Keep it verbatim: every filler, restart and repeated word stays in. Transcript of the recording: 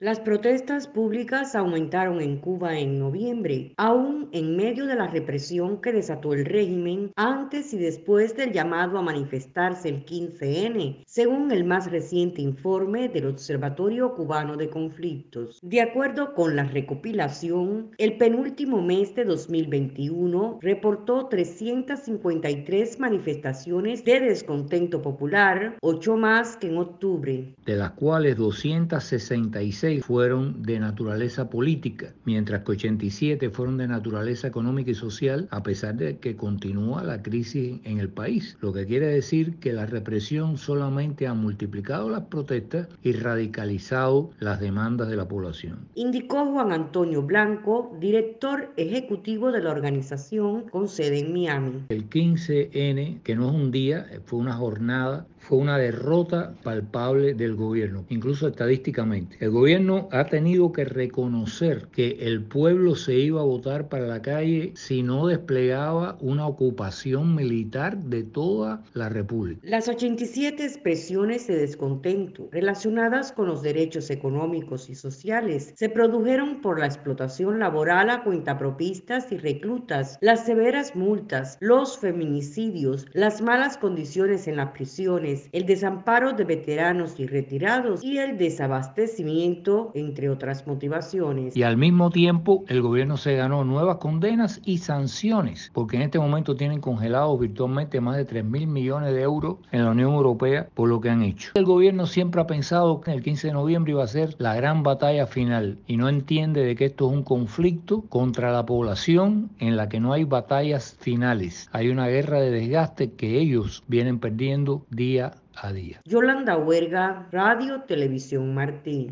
Las protestas públicas aumentaron en Cuba en noviembre, aún en medio de la represión que desató el régimen antes y después del llamado a manifestarse el quince ene, según el más reciente informe del Observatorio Cubano de Conflictos. De acuerdo con la recopilación, el penúltimo mes de dos mil veintiuno reportó trescientas cincuenta y tres manifestaciones de descontento popular, ocho más que en octubre, de las cuales doscientas sesenta y seis fueron de naturaleza política, mientras que ochenta y siete fueron de naturaleza económica y social, a pesar de que continúa la crisis en el país, lo que quiere decir que la represión solamente ha multiplicado las protestas y radicalizado las demandas de la población. Indicó Juan Antonio Blanco, director ejecutivo de la organización con sede en Miami. El quince ene, que no es un día, fue una jornada, fue una derrota palpable del gobierno, incluso estadísticamente. El gobierno ha tenido que reconocer que el pueblo se iba a votar para la calle si no desplegaba una ocupación militar de toda la república. Las ochenta y siete expresiones de descontento relacionadas con los derechos económicos y sociales se produjeron por la explotación laboral a cuentapropistas y reclutas, las severas multas, los feminicidios, las malas condiciones en las prisiones, el desamparo de veteranos y retirados y el desabastecimiento, entre otras motivaciones. Y al mismo tiempo el gobierno se ganó nuevas condenas y sanciones, porque en este momento tienen congelados virtualmente más de tres mil millones de euros en la Unión Europea por lo que han hecho. El gobierno siempre ha pensado que el quince de noviembre iba a ser la gran batalla final y no entiende de que esto es un conflicto contra la población en la que no hay batallas finales. Hay una guerra de desgaste que ellos vienen perdiendo día a día. Yolanda Huerga, Radio Televisión Martí.